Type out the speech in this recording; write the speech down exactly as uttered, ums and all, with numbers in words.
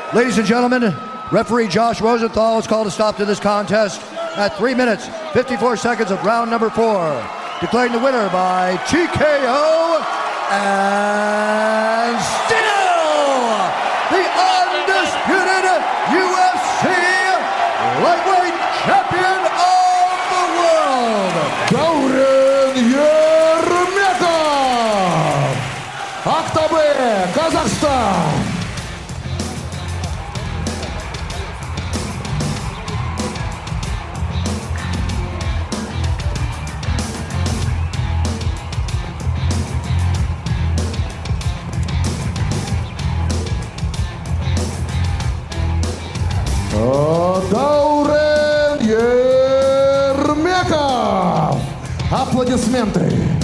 Ladies and gentlemen, referee Josh Rosenthal has called a stop to this contest at three minutes, fifty-four seconds of round number four, declaring the winner by T K O and still the undisputed U F C lightweight champion of the world, Даурен Ермеков, Актобе, Казахстан. Даурен Ермеков. Аплодисменты.